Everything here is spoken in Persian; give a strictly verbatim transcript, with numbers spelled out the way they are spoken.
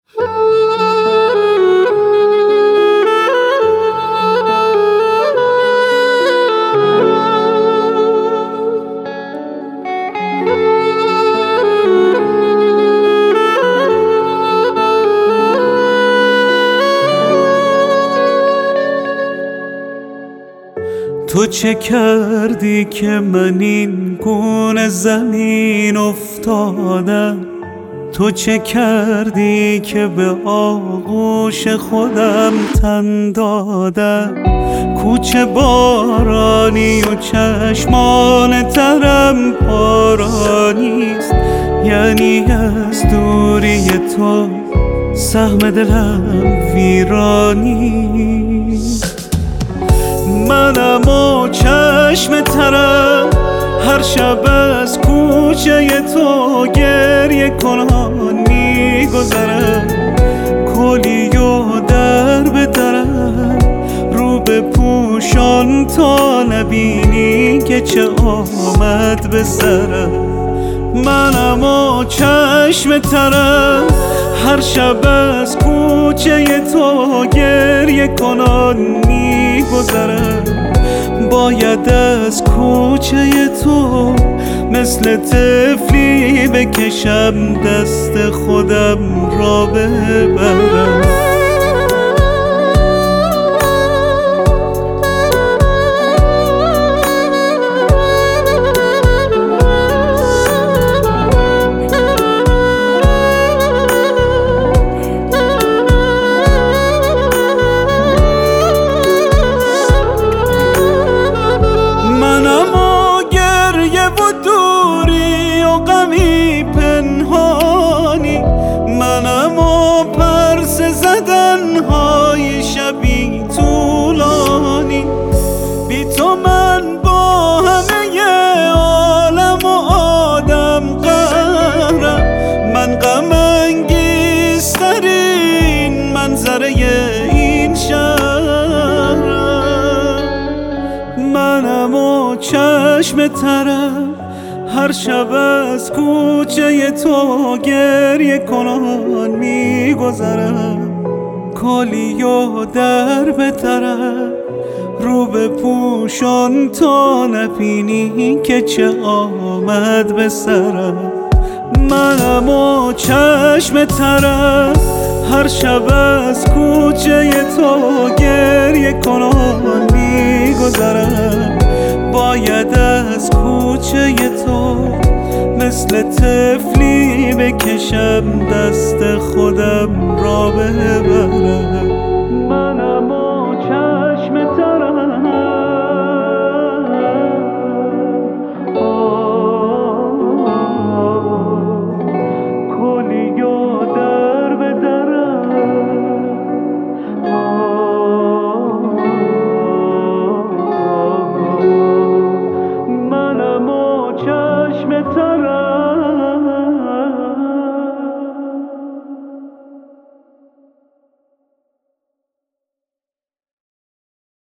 تو چه کردی که من این گونه زمین افتادم؟ تو چه کردی که به آغوش خودم تن دادم؟ کوچه بارانی و چشمان ترم بارانیست، یعنی از دوری تو سهم دلم ویرانیست. منم و چشم ترم هر شب از کوچه تو گریه کنان میگذرم، کلی و در به درم رو به پوشان تا نبینی که چه آمد به سرم. منم و چشم ترم هر شب از کوچه تو گریه کنان میگذرم، باید از کوچه تو مثل طفلی بکشم دست خودم را ببرم. منم و پرسه زدن های شبی طولانی، بی تو من با همه عالم و آدم قهرم. من غم انگیزترین منظره این شهرم. منم و چشم ترم هر شب از کوچه تو گریه کنان میگذرم، کلی و در به طرف رو به پوشان تا نبینی که چه آمد به سرم. منم و چشم ترم هر شب از کوچه تو گریه کنان میگذرم، باید از کوچه تو مثل طفلی بکشم دست خودم را ببرم.